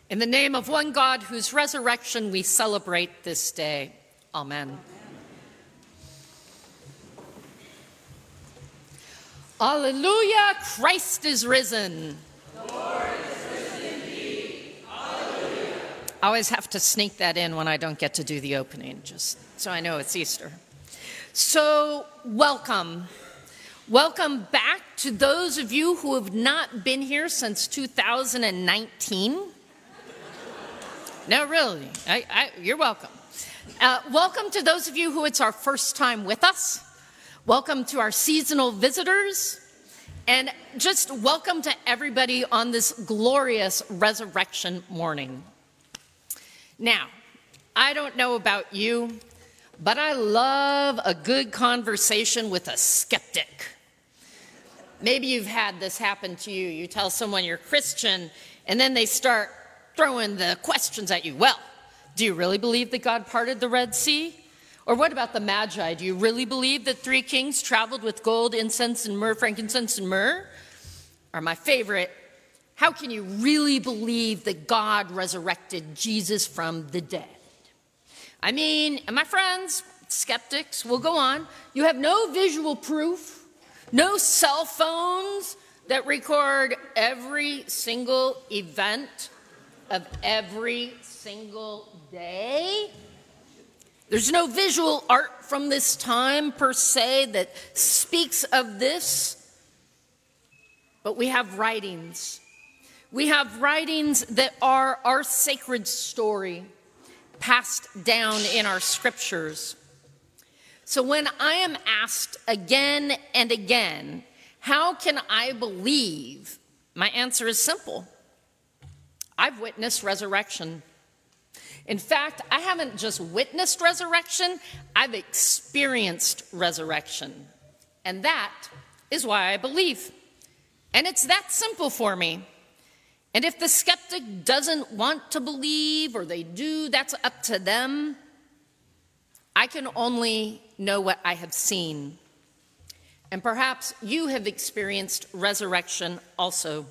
In the name of one God, whose resurrection we celebrate this day. Amen. Alleluia, Christ is risen. The Lord is risen indeed. Alleluia. I always have to sneak that in when I don't get to do the opening, just so I know it's Easter. So, welcome. Welcome back to those of you who have not been here since 2019. No, really, you're welcome. Welcome to those of you who it's our first time with us. Welcome to our seasonal visitors. And just welcome to everybody on this glorious resurrection morning. Now, I don't know about you, but I love a good conversation with a skeptic. Maybe you've had this happen to you. You tell someone you're Christian, and then they start throwing the questions at you. Well, do you really believe that God parted the Red Sea? Or what about the Magi? Do you really believe that 3 kings traveled with gold, incense, and myrrh, frankincense, and myrrh? Or my favorite, how can you really believe that God resurrected Jesus from the dead? I mean, and my friends, skeptics, will go on. You have no visual proof, no cell phones that record every single event of every single day. There's no visual art from this time per se that speaks of this, but we have writings. We have writings that are our sacred story passed down in our scriptures. So when I am asked again and again, how can I believe? My answer is simple. I've witnessed resurrection. In fact, I haven't just witnessed resurrection, I've experienced resurrection. And that is why I believe. And it's that simple for me. And if the skeptic doesn't want to believe, or they do, that's up to them. I can only know what I have seen. And perhaps you have experienced resurrection also.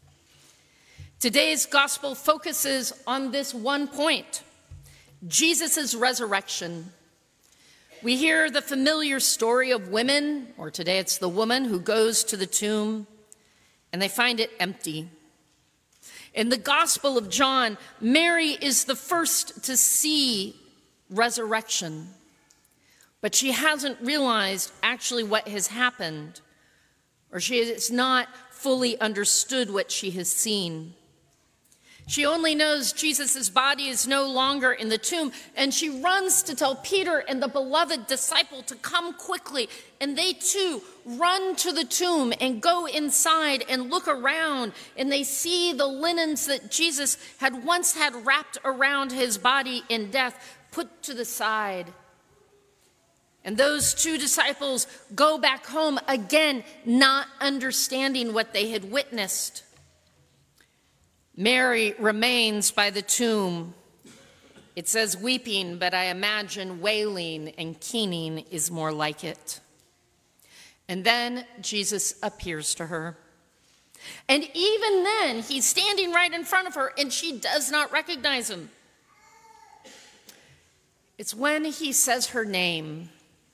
Today's gospel focuses on this one point, Jesus' resurrection. We hear the familiar story of women, or today it's the woman who goes to the tomb, and they find it empty. In the Gospel of John, Mary is the first to see resurrection, but she hasn't realized actually what has happened, or she has not fully understood what she has seen. She only knows Jesus' body is no longer in the tomb, and she runs to tell Peter and the beloved disciple to come quickly. And they too run to the tomb and go inside and look around, and they see the linens that Jesus had once had wrapped around his body in death put to the side. And those 2 disciples go back home again, not understanding what they had witnessed. Mary remains by the tomb. It says weeping, but I imagine wailing, and keening is more like it. And then Jesus appears to her. And even then, he's standing right in front of her, and she does not recognize him. It's when he says her name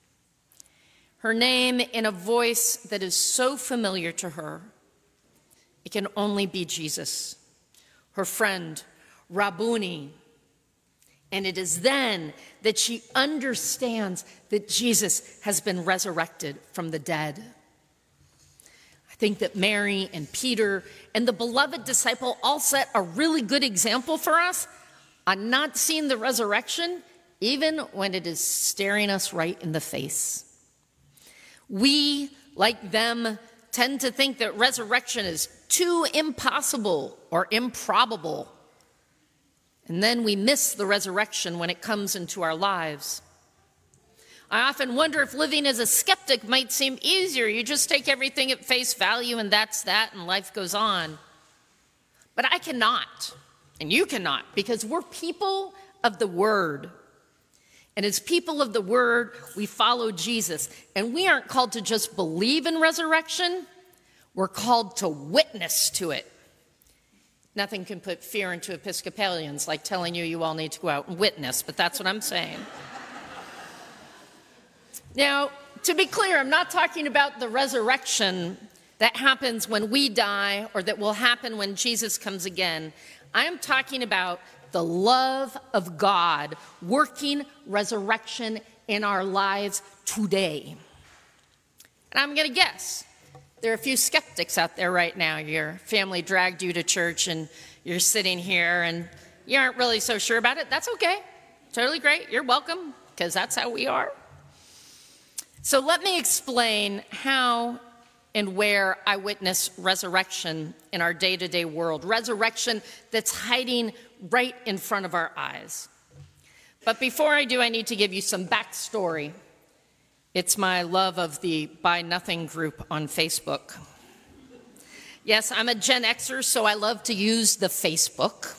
in a voice that is so familiar to her. It can only be Jesus, her friend, Rabboni. And it is then that she understands that Jesus has been resurrected from the dead. I think that Mary and Peter and the beloved disciple all set a really good example for us on not seeing the resurrection, even when it is staring us right in the face. We, like them, tend to think that resurrection is too impossible or improbable. And then we miss the resurrection when it comes into our lives. I often wonder if living as a skeptic might seem easier. You just take everything at face value and that's that, and life goes on. But I cannot, and you cannot, because we're people of the Word. And as people of the Word, we follow Jesus. And we aren't called to just believe in resurrection. We're called to witness to it. Nothing can put fear into Episcopalians like telling you all need to go out and witness, but that's what I'm saying. Now, to be clear, I'm not talking about the resurrection that happens when we die or that will happen when Jesus comes again. I am talking about the love of God working resurrection in our lives today. And I'm going to guess there are a few skeptics out there right now. Your family dragged you to church and you're sitting here and you aren't really so sure about it. That's okay. Totally great. You're welcome, because that's how we are. So let me explain how and where I witness resurrection in our day-to-day world. Resurrection that's hiding right in front of our eyes. But before I do, I need to give you some backstory. It's my love of the Buy Nothing group on Facebook. Yes, I'm a Gen Xer, so I love to use the Facebook.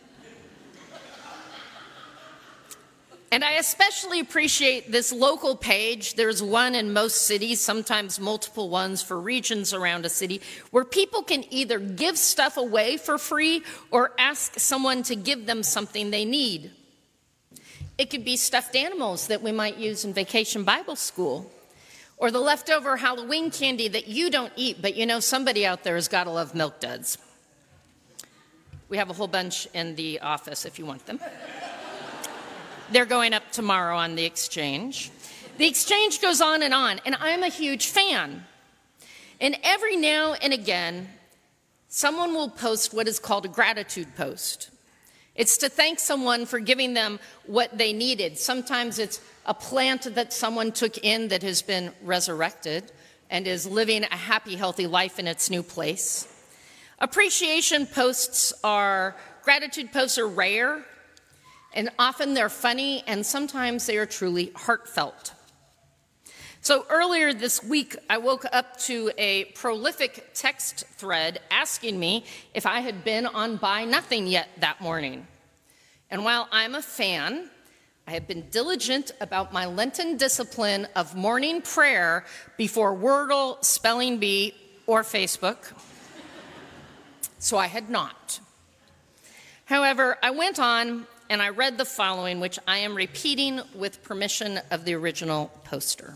And I especially appreciate this local page. There's one in most cities, sometimes multiple ones for regions around a city, where people can either give stuff away for free or ask someone to give them something they need. It could be stuffed animals that we might use in Vacation Bible School, or the leftover Halloween candy that you don't eat, but you know somebody out there has got to love Milk Duds. We have a whole bunch in the office if you want them. They're going up tomorrow on the exchange. The exchange goes on, and I'm a huge fan. And every now and again, someone will post what is called a gratitude post. It's to thank someone for giving them what they needed. Sometimes it's a plant that someone took in that has been resurrected and is living a happy, healthy life in its new place. Appreciation posts gratitude posts are rare, and often they're funny, and sometimes they are truly heartfelt. So earlier this week, I woke up to a prolific text thread asking me if I had been on Buy Nothing yet that morning. And while I'm a fan, I have been diligent about my Lenten discipline of morning prayer before Wordle, Spelling Bee, or Facebook. So I had not. However, I went on and I read the following, which I am repeating with permission of the original poster.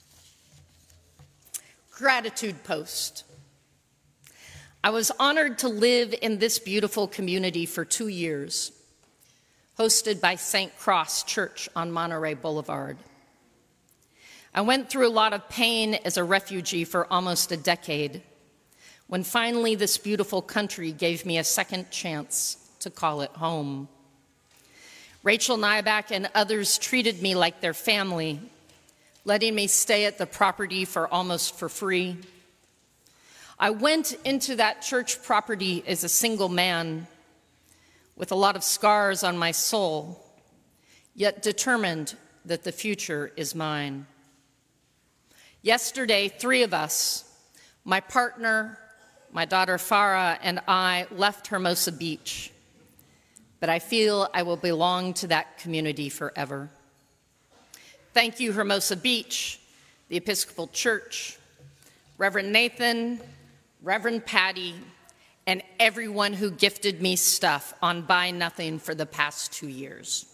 Gratitude post. I was honored to live in this beautiful community for 2 years, hosted by St. Cross Church on Monterey Boulevard. I went through a lot of pain as a refugee for almost a decade, when finally this beautiful country gave me a second chance to call it home. Rachel Nyback and others treated me like their family, letting me stay at the property for almost for free. I went into that church property as a single man with a lot of scars on my soul, yet determined that the future is mine. Yesterday, 3 of us, my partner, my daughter Farah, and I left Hermosa Beach, but I feel I will belong to that community forever. Thank you, Hermosa Beach, the Episcopal Church, Reverend Nathan, Reverend Patty, and everyone who gifted me stuff on Buy Nothing for the past 2 years.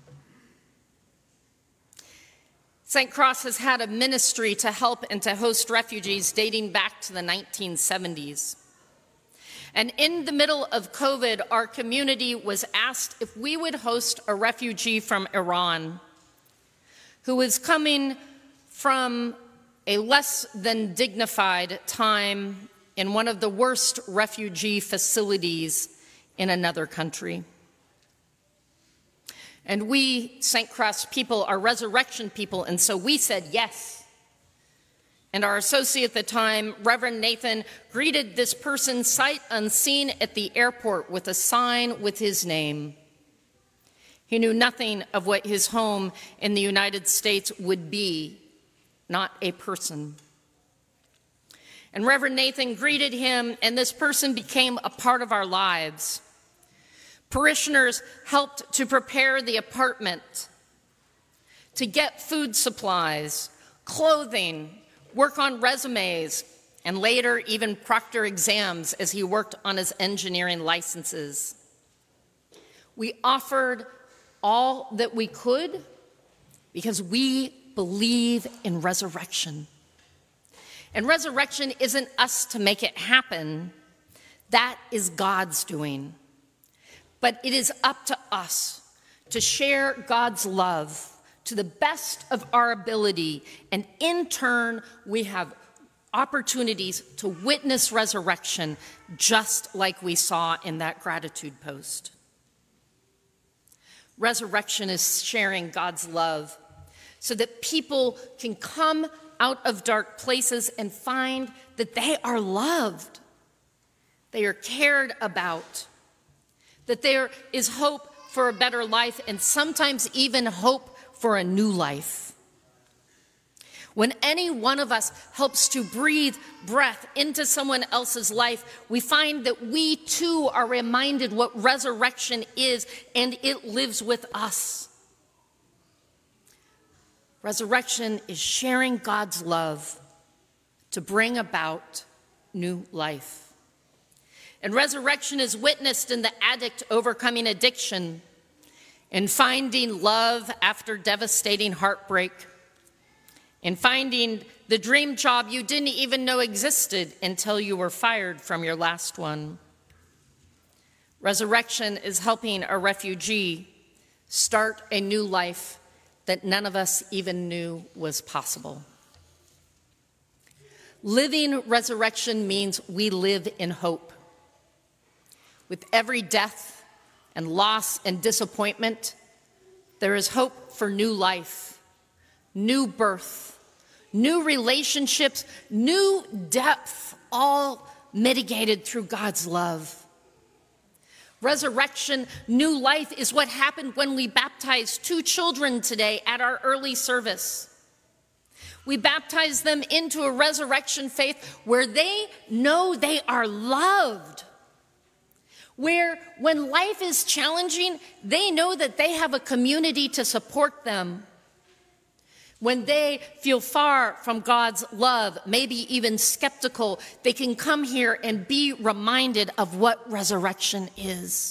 St. Cross has had a ministry to help and to host refugees dating back to the 1970s. And in the middle of COVID, our community was asked if we would host a refugee from Iran who is coming from a less than dignified time in one of the worst refugee facilities in another country. And we, St. Cross people, are resurrection people, and so we said yes. And our associate at the time, Reverend Nathan, greeted this person sight unseen at the airport with a sign with his name. He knew nothing of what his home in the United States would be, not a person. And Reverend Nathan greeted him, and this person became a part of our lives. Parishioners helped to prepare the apartment, to get food supplies, clothing, work on resumes, and later even proctor exams as he worked on his engineering licenses. We offered all that we could because we believe in resurrection. And resurrection isn't us to make it happen. That is God's doing. But it is up to us to share God's love to the best of our ability, and in turn, we have opportunities to witness resurrection just like we saw in that gratitude post. Resurrection is sharing God's love so that people can come out of dark places and find that they are loved, they are cared about, that there is hope for a better life, and sometimes even hope for a new life. When any one of us helps to breathe breath into someone else's life, we find that we too are reminded what resurrection is, and it lives with us. Resurrection is sharing God's love to bring about new life. And resurrection is witnessed in the addict overcoming addiction, in finding love after devastating heartbreak, in finding the dream job you didn't even know existed until you were fired from your last one. Resurrection is helping a refugee start a new life that none of us even knew was possible. Living resurrection means we live in hope. With every death and loss and disappointment, there is hope for new life, new birth, new relationships, new depth, all mitigated through God's love. Resurrection, new life is what happened when we baptized 2 children today at our early service. We baptized them into a resurrection faith where they know they are loved, where when life is challenging, they know that they have a community to support them. When they feel far from God's love, maybe even skeptical, they can come here and be reminded of what resurrection is.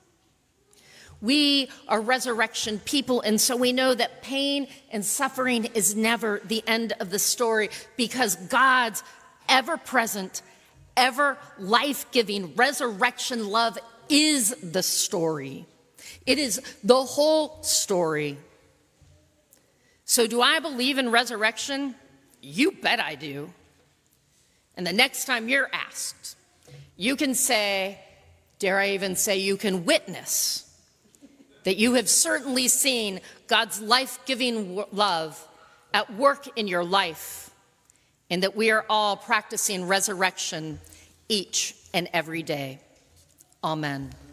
We are resurrection people, and so we know that pain and suffering is never the end of the story, because God's ever-present, ever life-giving resurrection love is the story. It is the whole story. So do I believe in resurrection? You bet I do. And the next time you're asked, you can say, dare I even say, you can witness that you have certainly seen God's life-giving love at work in your life, and that we are all practicing resurrection each and every day. Amen.